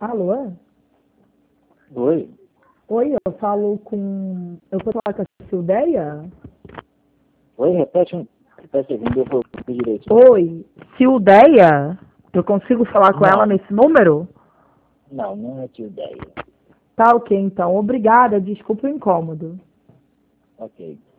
Alô? Oi? Oi, eu falo com... Eu posso falar com a Sildeia? Oi, repete aí, não deu pra ouvir direito. Oi, Sildeia? Eu consigo falar com ela Não, nesse número? não é tua ideia. Tá ok, então. Obrigada, desculpa o incômodo. Ok.